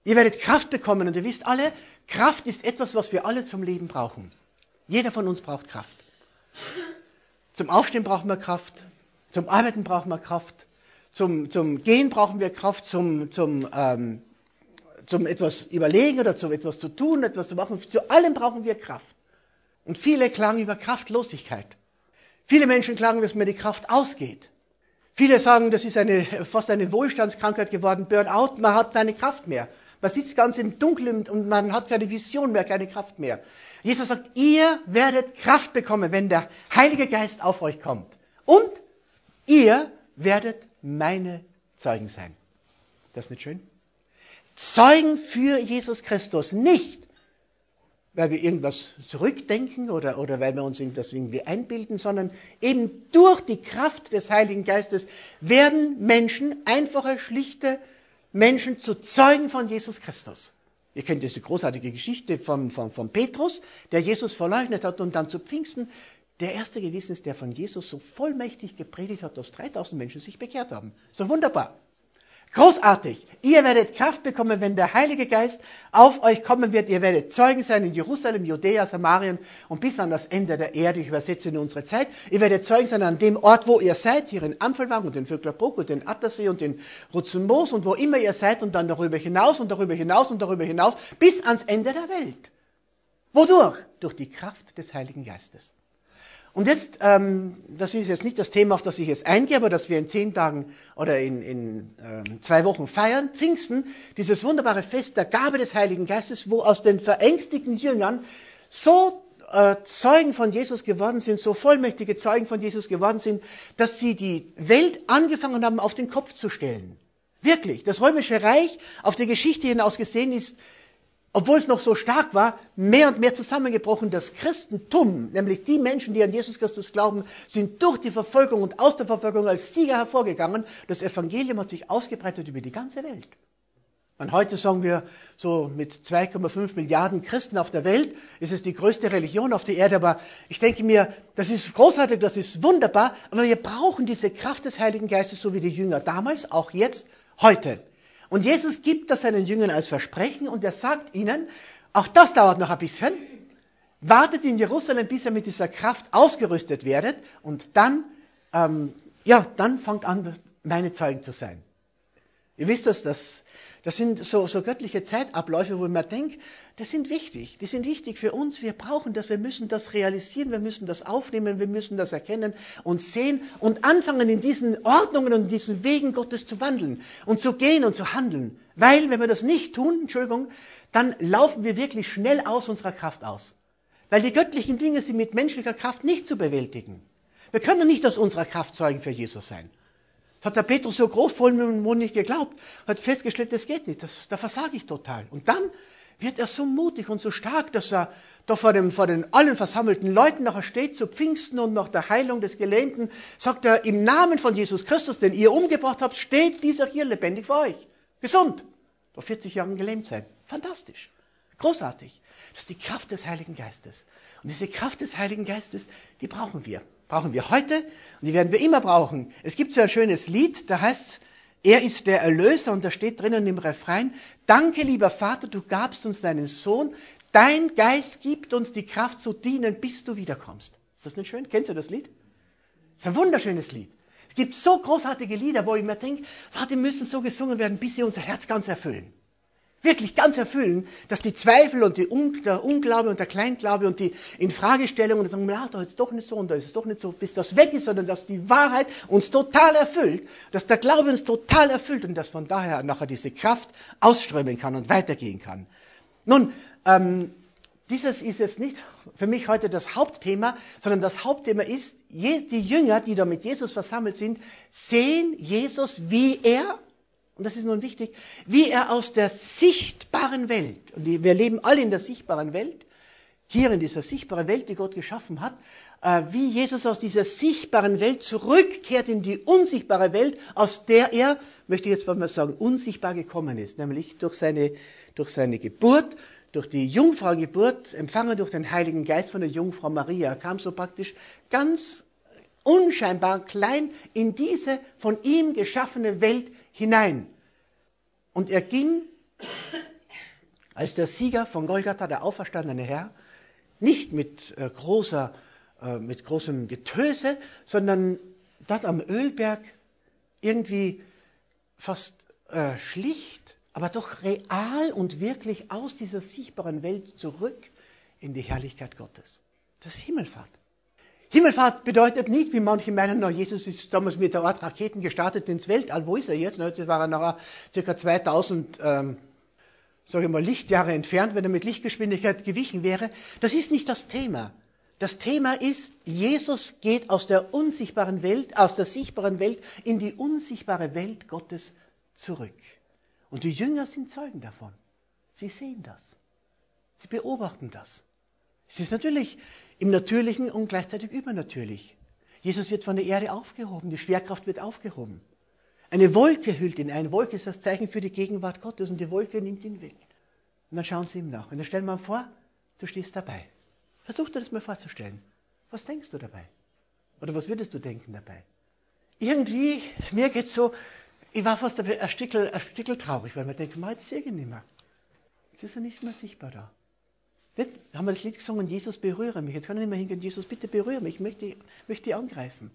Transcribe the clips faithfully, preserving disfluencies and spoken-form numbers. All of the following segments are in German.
Ihr werdet Kraft bekommen und ihr wisst alle, Kraft ist etwas, was wir alle zum Leben brauchen. Jeder von uns braucht Kraft. Zum Aufstehen brauchen wir Kraft, zum Arbeiten brauchen wir Kraft, zum, zum Gehen brauchen wir Kraft, zum, zum, ähm, zum etwas überlegen oder zum etwas zu tun, etwas zu machen. Zu allem brauchen wir Kraft. Und viele klagen über Kraftlosigkeit. Viele Menschen klagen, dass mir die Kraft ausgeht. Viele sagen, das ist eine, fast eine Wohlstandskrankheit geworden, Burnout, man hat keine Kraft mehr. Man sitzt ganz im Dunkeln und man hat keine Vision mehr, keine Kraft mehr. Jesus sagt, ihr werdet Kraft bekommen, wenn der Heilige Geist auf euch kommt. Und ihr werdet meine Zeugen sein. Das ist nicht schön? Zeugen für Jesus Christus. Nicht, weil wir irgendwas zurückdenken oder, oder weil wir uns das irgendwie einbilden, sondern eben durch die Kraft des Heiligen Geistes werden Menschen, einfache, schlichte Menschen, zu Zeugen von Jesus Christus. Ihr kennt diese großartige Geschichte von, von, von Petrus, der Jesus verleugnet hat und dann zu Pfingsten der Erste gewesen ist, der von Jesus so vollmächtig gepredigt hat, dass dreitausend Menschen sich bekehrt haben. So wunderbar. Großartig. Ihr werdet Kraft bekommen, wenn der Heilige Geist auf euch kommen wird. Ihr werdet Zeugen sein in Jerusalem, Judäa, Samarien und bis an das Ende der Erde. Ich übersetze in unsere Zeit. Ihr werdet Zeugen sein an dem Ort, wo ihr seid, hier in Ampfelwang und in Vöcklerbruck und in Attersee und in Rutzenmoos und wo immer ihr seid und dann darüber hinaus und darüber hinaus und darüber hinaus bis ans Ende der Welt. Wodurch? Durch die Kraft des Heiligen Geistes. Und jetzt, ähm, das ist jetzt nicht das Thema, auf das ich jetzt eingehe, aber dass wir in zehn Tagen oder in, in ähm, zwei Wochen feiern, Pfingsten, dieses wunderbare Fest der Gabe des Heiligen Geistes, wo aus den verängstigten Jüngern so äh, Zeugen von Jesus geworden sind, so vollmächtige Zeugen von Jesus geworden sind, dass sie die Welt angefangen haben, auf den Kopf zu stellen. Wirklich, das Römische Reich auf die Geschichte hinaus gesehen ist, obwohl es noch so stark war, mehr und mehr zusammengebrochen. Das Christentum, nämlich die Menschen, die an Jesus Christus glauben, sind durch die Verfolgung und aus der Verfolgung als Sieger hervorgegangen. Das Evangelium hat sich ausgebreitet über die ganze Welt. Und heute sagen wir, so mit zwei Komma fünf Milliarden Christen auf der Welt ist es die größte Religion auf der Erde. Aber ich denke mir, das ist großartig, das ist wunderbar. Aber wir brauchen diese Kraft des Heiligen Geistes, so wie die Jünger damals, auch jetzt, heute. Und Jesus gibt das seinen Jüngern als Versprechen und er sagt ihnen, auch das dauert noch ein bisschen, wartet in Jerusalem, bis ihr mit dieser Kraft ausgerüstet werdet und dann, ähm, ja, dann fangt an, meine Zeugen zu sein. Ihr wisst das, das, das sind so, so göttliche Zeitabläufe, wo man denkt, das sind wichtig, die sind wichtig für uns, wir brauchen das, wir müssen das realisieren, wir müssen das aufnehmen, wir müssen das erkennen und sehen und anfangen in diesen Ordnungen und in diesen Wegen Gottes zu wandeln und zu gehen und zu handeln. Weil, wenn wir das nicht tun, Entschuldigung, dann laufen wir wirklich schnell aus unserer Kraft aus. Weil die göttlichen Dinge sind mit menschlicher Kraft nicht zu bewältigen. Wir können nicht aus unserer Kraft Zeugen für Jesus sein. Das hat der Petrus so großvollmundig geglaubt, hat festgestellt, das geht nicht, das, da versage ich total. Und dann wird er so mutig und so stark, dass er da vor, dem, vor den allen versammelten Leuten nachher steht, zu Pfingsten und nach der Heilung des Gelähmten, sagt er, im Namen von Jesus Christus, den ihr umgebracht habt, steht dieser hier lebendig vor euch. Gesund. Nach vierzig Jahren gelähmt sein. Fantastisch. Großartig. Das ist die Kraft des Heiligen Geistes. Und diese Kraft des Heiligen Geistes, die brauchen wir. Brauchen wir heute und die werden wir immer brauchen. Es gibt so ein schönes Lied, da heißt er ist der Erlöser und da steht drinnen im Refrain, danke lieber Vater, du gabst uns deinen Sohn, dein Geist gibt uns die Kraft zu dienen, bis du wiederkommst. Ist das nicht schön? Kennst du das Lied? Das ist ein wunderschönes Lied. Es gibt so großartige Lieder, wo ich mir denke, die müssen so gesungen werden, bis sie unser Herz ganz erfüllen. Wirklich ganz erfüllen, dass die Zweifel und die Un- der Unglaube und der Kleinglaube und die Infragestellung und sagen, na, da ist es doch nicht so und da ist es doch nicht so, bis das weg ist, sondern dass die Wahrheit uns total erfüllt, dass der Glaube uns total erfüllt und dass von daher nachher diese Kraft ausströmen kann und weitergehen kann. Nun, ähm, dieses ist jetzt nicht für mich heute das Hauptthema, sondern das Hauptthema ist, die Jünger, die da mit Jesus versammelt sind, sehen Jesus, wie er, und das ist nun wichtig, wie er aus der sichtbaren Welt, und wir leben alle in der sichtbaren Welt, hier in dieser sichtbaren Welt, die Gott geschaffen hat, wie Jesus aus dieser sichtbaren Welt zurückkehrt in die unsichtbare Welt, aus der er, möchte ich jetzt mal sagen, unsichtbar gekommen ist, nämlich durch seine, durch seine Geburt, durch die Jungfraugeburt, empfangen durch den Heiligen Geist von der Jungfrau Maria, er kam so praktisch ganz unscheinbar klein in diese von ihm geschaffene Welt hinein. Und er ging als der Sieger von Golgatha, der auferstandene Herr, nicht mit, äh, großer, äh, mit großem Getöse, sondern dort am Ölberg irgendwie fast äh, schlicht, aber doch real und wirklich aus dieser sichtbaren Welt zurück in die Herrlichkeit Gottes. Das ist Himmelfahrt. Himmelfahrt bedeutet nicht, wie manche meinen, na, Jesus ist damals mit der Art Raketen gestartet ins Weltall. Wo ist er jetzt? Das war er nachher ca. zweitausend ähm, sage ich mal, Lichtjahre entfernt, wenn er mit Lichtgeschwindigkeit gewichen wäre. Das ist nicht das Thema. Das Thema ist, Jesus geht aus der unsichtbaren Welt, aus der sichtbaren Welt in die unsichtbare Welt Gottes zurück. Und die Jünger sind Zeugen davon. Sie sehen das. Sie beobachten das. Es ist natürlich im Natürlichen und gleichzeitig übernatürlich. Jesus wird von der Erde aufgehoben, die Schwerkraft wird aufgehoben. Eine Wolke hüllt ihn ein. Wolke ist das Zeichen für die Gegenwart Gottes und die Wolke nimmt ihn weg. Und dann schauen sie ihm nach. Und dann stellen wir ihm vor, du stehst dabei. Versuch dir das mal vorzustellen. Was denkst du dabei? Oder was würdest du denken dabei? Irgendwie, mir geht's so, ich war fast ein Stückel, ein Stückel traurig, weil man denkt, man, jetzt sehe ich ihn nicht mehr. Jetzt ist er nicht mehr sichtbar da. Jetzt haben wir das Lied gesungen, Jesus berühre mich. Jetzt kann ich nicht mehr hingehen, Jesus bitte berühre mich, ich möchte, möchte dich angreifen.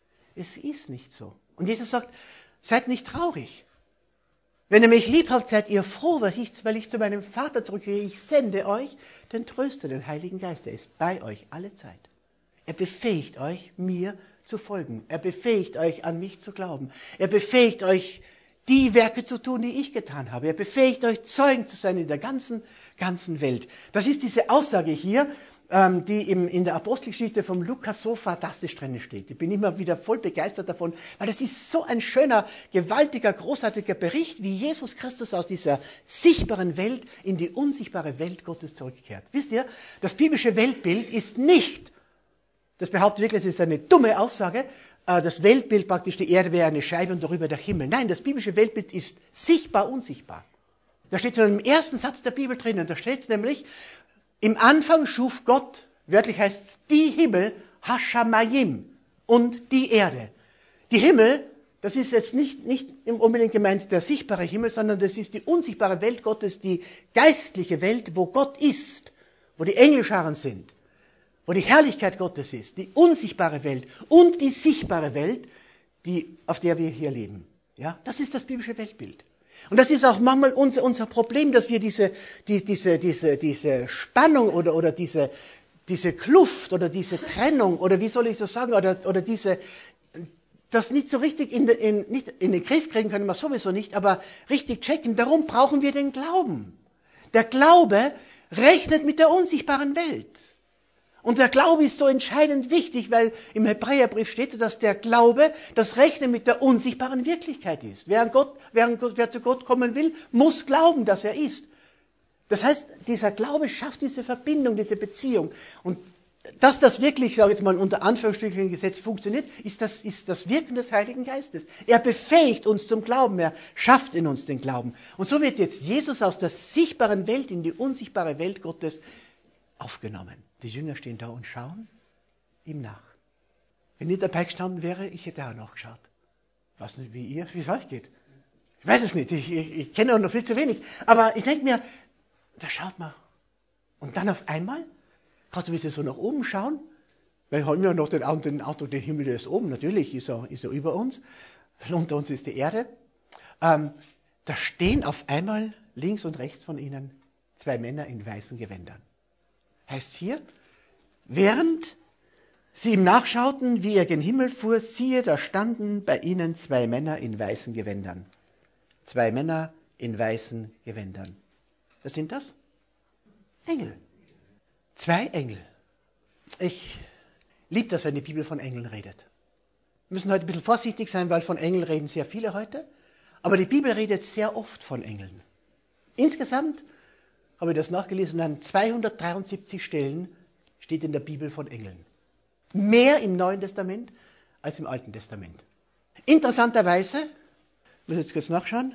Es ist nicht so. Und Jesus sagt, seid nicht traurig. Wenn ihr mich lieb habt, seid ihr froh, weil ich, weil ich zu meinem Vater zurückgehe. Ich sende euch den Tröster, den Heiligen Geist. Er ist bei euch alle Zeit. Er befähigt euch, mir zu folgen. Er befähigt euch, an mich zu glauben. Er befähigt euch, die Werke zu tun, die ich getan habe. Er befähigt euch, Zeugen zu sein in der ganzen, ganzen Welt. Das ist diese Aussage hier, ähm, die im, in der Apostelgeschichte vom Lukas so fantastisch drin steht. Ich bin immer wieder voll begeistert davon, weil das ist so ein schöner, gewaltiger, großartiger Bericht, wie Jesus Christus aus dieser sichtbaren Welt in die unsichtbare Welt Gottes zurückkehrt. Wisst ihr, das biblische Weltbild ist nicht, das behauptet wirklich, das ist eine dumme Aussage, das Weltbild praktisch, die Erde wäre eine Scheibe und darüber der Himmel. Nein, das biblische Weltbild ist sichtbar, unsichtbar. Da steht schon im ersten Satz der Bibel drin, und da steht es nämlich, im Anfang schuf Gott, wörtlich heißt es, die Himmel, Hashamayim, und die Erde. Die Himmel, das ist jetzt nicht, nicht unbedingt gemeint der sichtbare Himmel, sondern das ist die unsichtbare Welt Gottes, die geistliche Welt, wo Gott ist, wo die Engelscharen sind, wo die Herrlichkeit Gottes ist, die unsichtbare Welt und die sichtbare Welt, die, auf der wir hier leben. Ja, das ist das biblische Weltbild. Und das ist auch manchmal unser, unser Problem, dass wir diese, die, diese, diese, diese Spannung oder, oder diese, diese Kluft oder diese Trennung oder wie soll ich das sagen, oder, oder diese, das nicht so richtig in, in, nicht in den Griff kriegen können wir sowieso nicht, aber richtig checken. Darum brauchen wir den Glauben. Der Glaube rechnet mit der unsichtbaren Welt. Und der Glaube ist so entscheidend wichtig, weil im Hebräerbrief steht, dass der Glaube das Rechnen mit der unsichtbaren Wirklichkeit ist. Wer, an Gott, wer, an Gott, wer zu Gott kommen will, muss glauben, dass er ist. Das heißt, dieser Glaube schafft diese Verbindung, diese Beziehung. Und dass das wirklich, sage ich jetzt mal unter Anführungsstrichen gesetzt, funktioniert, ist das, ist das Wirken des Heiligen Geistes. Er befähigt uns zum Glauben, er schafft in uns den Glauben. Und so wird jetzt Jesus aus der sichtbaren Welt in die unsichtbare Welt Gottes aufgenommen. Die Jünger stehen da und schauen ihm nach. Wenn ich dabei gestanden wäre, ich hätte auch noch geschaut. Ich weiß nicht, wie ihr, wie es euch geht. Ich weiß es nicht, ich, ich, ich kenne auch noch viel zu wenig. Aber ich denke mir, da schaut man. Und dann auf einmal, gerade wie sie so nach oben schauen, weil wir haben ja noch den Eindruck, der Himmel ist oben, natürlich ist er, ist er über uns, unter uns ist die Erde. Ähm, da stehen auf einmal links und rechts von ihnen zwei Männer in weißen Gewändern. Heißt hier, während sie ihm nachschauten, wie er gen Himmel fuhr, siehe, da standen bei ihnen zwei Männer in weißen Gewändern. Zwei Männer in weißen Gewändern. Was sind das? Engel. Zwei Engel. Ich liebe das, wenn die Bibel von Engeln redet. Wir müssen heute ein bisschen vorsichtig sein, weil von Engeln reden sehr viele heute. Aber die Bibel redet sehr oft von Engeln. Insgesamt habe ich das nachgelesen, an zweihundertdreiundsiebzig Stellen steht in der Bibel von Engeln. Mehr im Neuen Testament als im Alten Testament. Interessanterweise, ich muss jetzt kurz nachschauen,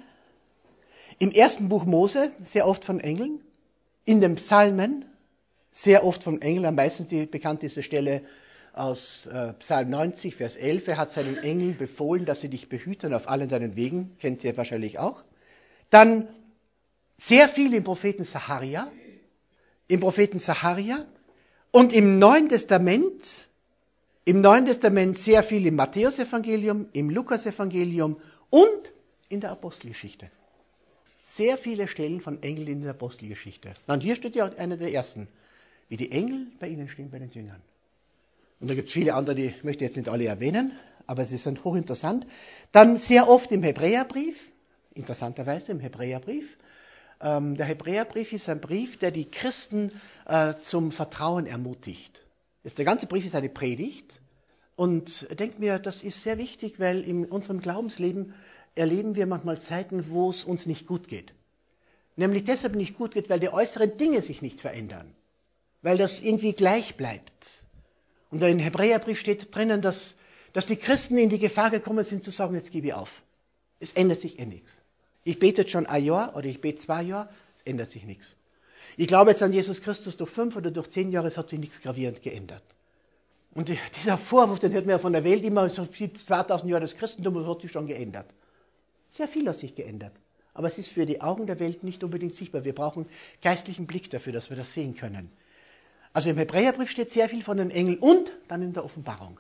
im ersten Buch Mose sehr oft von Engeln, in den Psalmen sehr oft von Engeln, am meisten die bekannteste Stelle aus äh, Psalm neunzig, Vers elf, er hat seinen Engeln befohlen, dass sie dich behüten auf allen deinen Wegen, kennt ihr wahrscheinlich auch. Dann Sehr viel im Propheten Sacharja, im Propheten Sacharja und im Neuen Testament, im Neuen Testament sehr viel im Matthäusevangelium, im Lukasevangelium und in der Apostelgeschichte. Sehr viele Stellen von Engeln in der Apostelgeschichte. Und hier steht ja einer der ersten, wie die Engel bei ihnen stehen, bei den Jüngern. Und da gibt es viele andere, die möchte ich jetzt nicht alle erwähnen, aber sie sind hochinteressant. Dann sehr oft im Hebräerbrief, interessanterweise im Hebräerbrief. Ähm, der Hebräerbrief ist ein Brief, der die Christen äh, zum Vertrauen ermutigt. Das, der ganze Brief ist eine Predigt. Und denkt mir, das ist sehr wichtig, weil in unserem Glaubensleben erleben wir manchmal Zeiten, wo es uns nicht gut geht. Nämlich deshalb nicht gut geht, weil die äußeren Dinge sich nicht verändern. Weil das irgendwie gleich bleibt. Und im Hebräerbrief steht drinnen, dass, dass die Christen in die Gefahr gekommen sind, zu sagen, jetzt gebe ich auf. Es ändert sich eh nichts. Ich bete jetzt schon ein Jahr oder ich bete zwei Jahre, es ändert sich nichts. Ich glaube jetzt an Jesus Christus durch fünf oder durch zehn Jahre, es hat sich nichts gravierend geändert. Und dieser Vorwurf, den hört man ja von der Welt immer, es gibt zweitausend Jahre das Christentum, das hat sich schon geändert. Sehr viel hat sich geändert. Aber es ist für die Augen der Welt nicht unbedingt sichtbar. Wir brauchen geistlichen Blick dafür, dass wir das sehen können. Also im Hebräerbrief steht sehr viel von den Engeln und dann in der Offenbarung.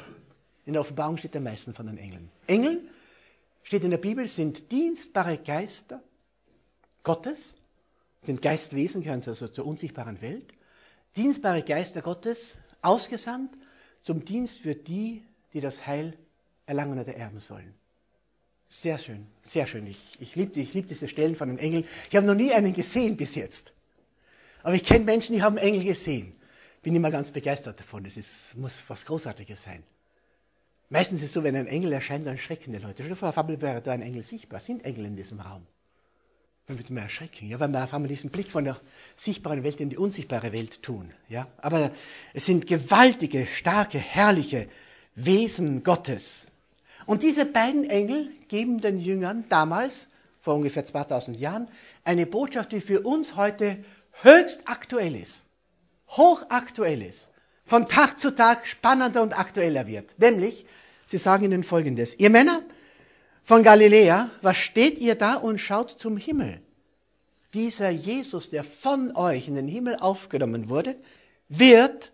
In der Offenbarung steht am meisten von den Engeln. Engel, steht in der Bibel, sind dienstbare Geister Gottes, sind Geistwesen, gehören also zur unsichtbaren Welt. Dienstbare Geister Gottes, ausgesandt zum Dienst für die, die das Heil erlangen oder erben sollen. Sehr schön, sehr schön. Ich, ich liebe ich lieb diese Stellen von den Engeln. Ich habe noch nie einen gesehen bis jetzt. Aber ich kenne Menschen, die haben Engel gesehen. Bin immer ganz begeistert davon. Das ist, muss was Großartiges sein. Meistens ist es so, wenn ein Engel erscheint, dann erschrecken die Leute. Stell dir vor, auf einmal wäre da ein Engel sichtbar. Sind Engel in diesem Raum? Dann wird man erschrecken. Ja, weil wir auf einmal diesen Blick von der sichtbaren Welt in die unsichtbare Welt tun. Ja, aber es sind gewaltige, starke, herrliche Wesen Gottes. Und diese beiden Engel geben den Jüngern damals, vor ungefähr zweitausend Jahren, eine Botschaft, die für uns heute höchst aktuell ist, hochaktuell ist, von Tag zu Tag spannender und aktueller wird. Nämlich, sie sagen ihnen Folgendes: Ihr Männer von Galiläa, was steht ihr da und schaut zum Himmel? Dieser Jesus, der von euch in den Himmel aufgenommen wurde, wird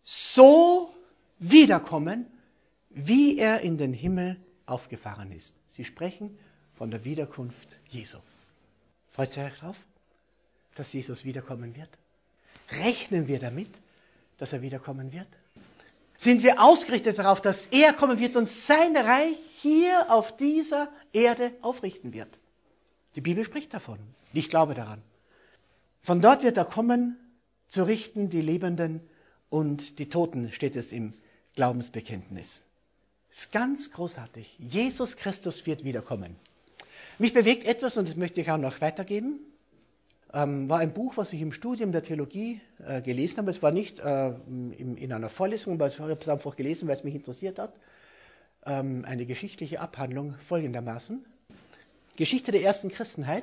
so wiederkommen, wie er in den Himmel aufgefahren ist. Sie sprechen von der Wiederkunft Jesu. Freut ihr euch drauf, dass Jesus wiederkommen wird? Rechnen wir damit, dass er wiederkommen wird? Sind wir ausgerichtet darauf, dass er kommen wird und sein Reich hier auf dieser Erde aufrichten wird? Die Bibel spricht davon. Ich glaube daran. Von dort wird er kommen, zu richten die Lebenden und die Toten, steht es im Glaubensbekenntnis. Das ist ganz großartig. Jesus Christus wird wiederkommen. Mich bewegt etwas, und das möchte ich auch noch weitergeben. Ähm, war ein Buch, was ich im Studium der Theologie äh, gelesen habe. Es war nicht äh, in, in einer Vorlesung, aber ich habe es einfach gelesen, weil es mich interessiert hat. Ähm, eine geschichtliche Abhandlung folgendermaßen. Geschichte der ersten Christenheit.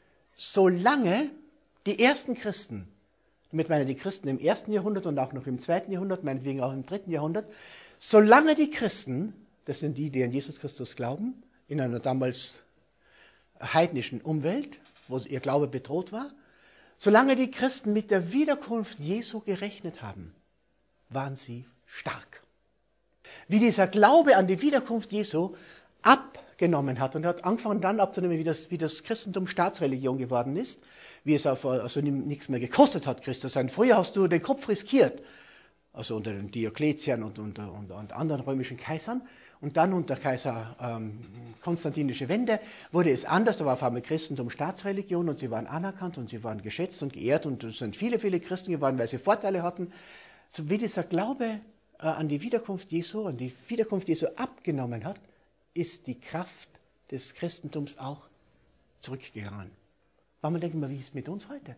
Solange die ersten Christen, damit meine ich die Christen im ersten Jahrhundert und auch noch im zweiten Jahrhundert, meinetwegen auch im dritten Jahrhundert, solange die Christen, das sind die, die an Jesus Christus glauben, in einer damals heidnischen Umwelt, wo ihr Glaube bedroht war, solange die Christen mit der Wiederkunft Jesu gerechnet haben, waren sie stark. Wie dieser Glaube an die Wiederkunft Jesu abgenommen hat und hat angefangen dann abzunehmen, wie das, wie das Christentum Staatsreligion geworden ist, wie es auch also nichts mehr gekostet hat, Christus sein. Früher hast du den Kopf riskiert, also unter den Diokletian und, und, und, und anderen römischen Kaisern. Und dann unter Kaiser ähm, Konstantinische Wende wurde es anders. Da war auf einmal Christentum Staatsreligion und sie waren anerkannt und sie waren geschätzt und geehrt. Und es sind viele, viele Christen geworden, weil sie Vorteile hatten. So wie dieser Glaube äh, an die Wiederkunft Jesu, an die Wiederkunft Jesu abgenommen hat, ist die Kraft des Christentums auch zurückgegangen. Warum denken wir, wie ist es mit uns heute?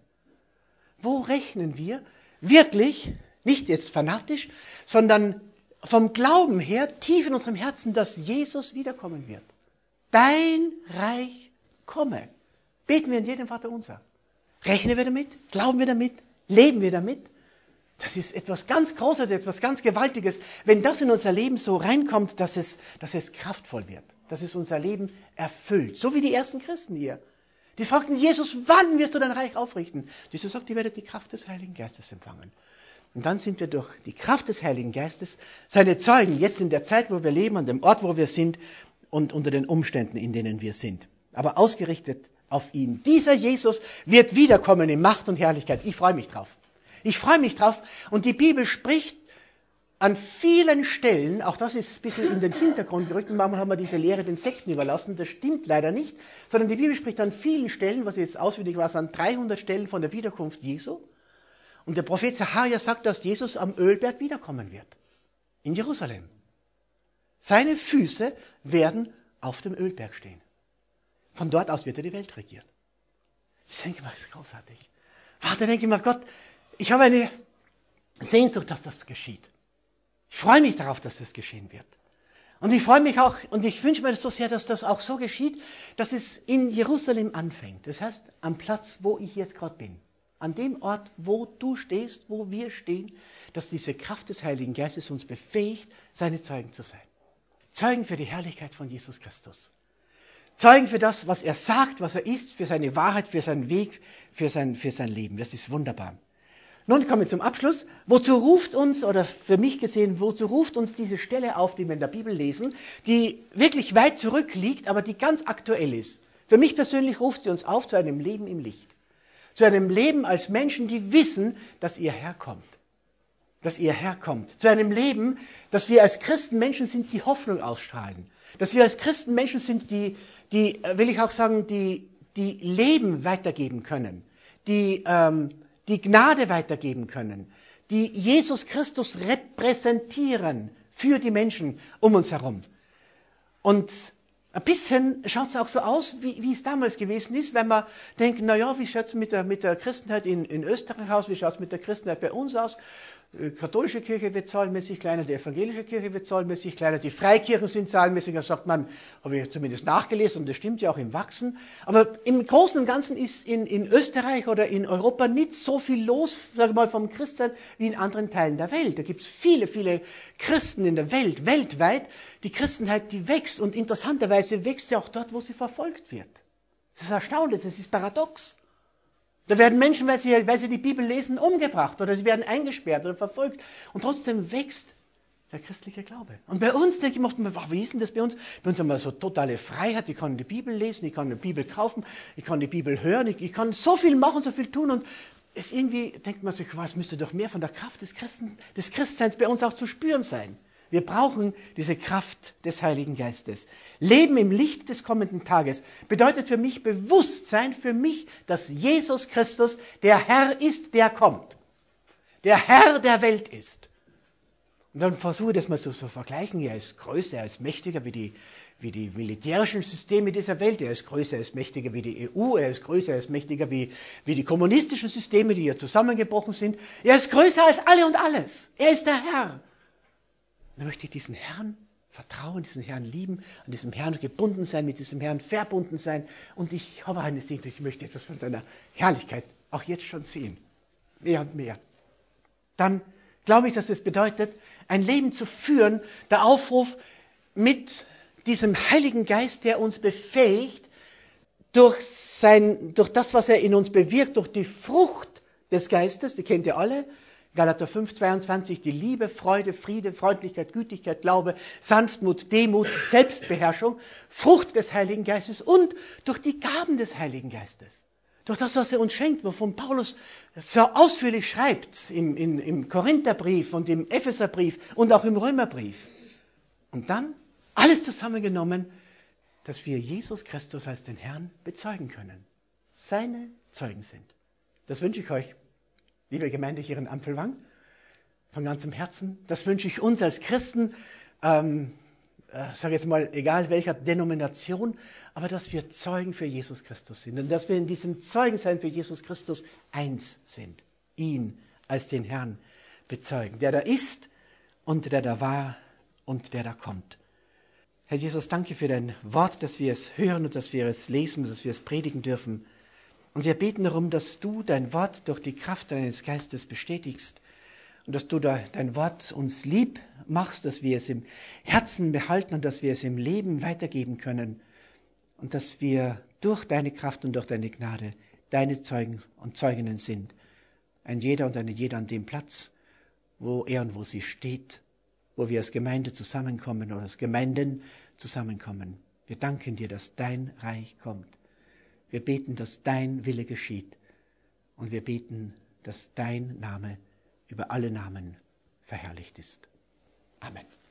Wo rechnen wir wirklich, nicht jetzt fanatisch, sondern vom Glauben her, tief in unserem Herzen, dass Jesus wiederkommen wird? Dein Reich komme. Beten wir in jedem Vaterunser. Rechnen wir damit? Glauben wir damit? Leben wir damit? Das ist etwas ganz Großartiges, etwas ganz Gewaltiges. Wenn das in unser Leben so reinkommt, dass es, dass es kraftvoll wird, dass es unser Leben erfüllt. So wie die ersten Christen hier. Die fragten Jesus, wann wirst du dein Reich aufrichten? Jesus sagt, ihr werdet die Kraft des Heiligen Geistes empfangen. Und dann sind wir durch die Kraft des Heiligen Geistes seine Zeugen, jetzt in der Zeit, wo wir leben, an dem Ort, wo wir sind und unter den Umständen, in denen wir sind. Aber ausgerichtet auf ihn. Dieser Jesus wird wiederkommen in Macht und Herrlichkeit. Ich freue mich drauf. Ich freue mich drauf. Und die Bibel spricht an vielen Stellen, auch das ist ein bisschen in den Hintergrund gerückt, und manchmal haben wir diese Lehre den Sekten überlassen, das stimmt leider nicht, sondern die Bibel spricht an vielen Stellen, was jetzt auswendig war, an dreihundert Stellen von der Wiederkunft Jesu. Und der Prophet Sacharja sagt, dass Jesus am Ölberg wiederkommen wird. In Jerusalem. Seine Füße werden auf dem Ölberg stehen. Von dort aus wird er die Welt regieren. Ich denke mal, das ist großartig. Vater, denke ich mal, Gott, ich habe eine Sehnsucht, dass das geschieht. Ich freue mich darauf, dass das geschehen wird. Und ich freue mich auch, und ich wünsche mir das so sehr, dass das auch so geschieht, dass es in Jerusalem anfängt. Das heißt, am Platz, wo ich jetzt gerade bin. An dem Ort, wo du stehst, wo wir stehen, dass diese Kraft des Heiligen Geistes uns befähigt, seine Zeugen zu sein. Zeugen für die Herrlichkeit von Jesus Christus. Zeugen für das, was er sagt, was er ist, für seine Wahrheit, für seinen Weg, für sein, für sein Leben. Das ist wunderbar. Nun kommen wir zum Abschluss. Wozu ruft uns, oder für mich gesehen, wozu ruft uns diese Stelle auf, die wir in der Bibel lesen, die wirklich weit zurückliegt, aber die ganz aktuell ist. Für mich persönlich ruft sie uns auf zu einem Leben im Licht. Zu einem Leben als Menschen, die wissen, dass ihr Herr kommt. Dass ihr Herr kommt. Zu einem Leben, dass wir als Christen Menschen sind, die Hoffnung ausstrahlen. Dass wir als Christen Menschen sind, die, die will ich auch sagen, die, die Leben weitergeben können. Die, ähm, die Gnade weitergeben können. Die Jesus Christus repräsentieren für die Menschen um uns herum. Und ein bisschen schaut es auch so aus, wie, wie es damals gewesen ist, wenn wir denken, na ja, wie schaut es mit der, mit der Christenheit in, in Österreich aus, wie schaut es mit der Christenheit bei uns aus? Die katholische Kirche wird zahlenmäßig kleiner, die evangelische Kirche wird zahlenmäßig kleiner, die Freikirchen sind zahlenmäßig, da sagt man, habe ich zumindest nachgelesen, und das stimmt ja auch im Wachsen. Aber im Großen und Ganzen ist in, in Österreich oder in Europa nicht so viel los, sage ich mal, vom Christsein wie in anderen Teilen der Welt. Da gibt es viele, viele Christen in der Welt, weltweit. Die Christenheit, die wächst, und interessanterweise wächst sie auch dort, wo sie verfolgt wird. Das ist erstaunlich, das ist paradox. Da werden Menschen, weil sie, weil sie die Bibel lesen, umgebracht oder sie werden eingesperrt oder verfolgt. Und trotzdem wächst der christliche Glaube. Und bei uns denke ich mir, wow, wie ist denn das bei uns? Bei uns haben wir so totale Freiheit. Ich kann die Bibel lesen, ich kann die Bibel kaufen, ich kann die Bibel hören, ich, ich kann so viel machen, so viel tun. Und es irgendwie denkt man sich, was müsste doch mehr von der Kraft des, Christen, des Christseins bei uns auch zu spüren sein. Wir brauchen diese Kraft des Heiligen Geistes. Leben im Licht des kommenden Tages bedeutet für mich Bewusstsein, für mich, dass Jesus Christus der Herr ist, der kommt. Der Herr der Welt ist. Und dann versuche ich das mal so zu so vergleichen. Er ist größer, er ist mächtiger wie die, wie die militärischen Systeme dieser Welt. Er ist größer, er ist mächtiger wie die E U. Er ist größer, er ist mächtiger wie, wie die kommunistischen Systeme, die ja zusammengebrochen sind. Er ist größer als alle und alles. Er ist der Herr. Und dann möchte ich diesen Herrn vertrauen, diesen Herrn lieben, an diesem Herrn gebunden sein, mit diesem Herrn verbunden sein. Und ich habe eine Sehnsucht, ich möchte etwas von seiner Herrlichkeit auch jetzt schon sehen. Mehr und mehr. Dann glaube ich, dass es bedeutet, ein Leben zu führen, der Aufruf mit diesem Heiligen Geist, der uns befähigt, durch, sein, durch das, was er in uns bewirkt, durch die Frucht des Geistes, die kennt ihr alle, Galater fünf, zweiundzwanzig, die Liebe, Freude, Friede, Freundlichkeit, Gütigkeit, Glaube, Sanftmut, Demut, Selbstbeherrschung, Frucht des Heiligen Geistes und durch die Gaben des Heiligen Geistes. Durch das, was er uns schenkt, wovon Paulus so ausführlich schreibt im, im, im Korintherbrief und im Epheserbrief und auch im Römerbrief. Und dann alles zusammengenommen, dass wir Jesus Christus als den Herrn bezeugen können. Seine Zeugen sind. Das wünsche ich euch. Liebe Gemeinde hier in Ampfelwang, von ganzem Herzen, das wünsche ich uns als Christen, ähm, äh, sage jetzt mal, egal welcher Denomination, aber dass wir Zeugen für Jesus Christus sind und dass wir in diesem Zeugensein für Jesus Christus eins sind, ihn als den Herrn bezeugen, der da ist und der da war und der da kommt. Herr Jesus, danke für dein Wort, dass wir es hören und dass wir es lesen, dass wir es predigen dürfen. Und wir beten darum, dass du dein Wort durch die Kraft deines Geistes bestätigst und dass du da dein Wort uns lieb machst, dass wir es im Herzen behalten und dass wir es im Leben weitergeben können und dass wir durch deine Kraft und durch deine Gnade deine Zeugen und Zeuginnen sind. Ein jeder und eine jeder an dem Platz, wo er und wo sie steht, wo wir als Gemeinde zusammenkommen oder als Gemeinden zusammenkommen. Wir danken dir, dass dein Reich kommt. Wir beten, dass dein Wille geschieht. Und wir beten, dass dein Name über alle Namen verherrlicht ist. Amen.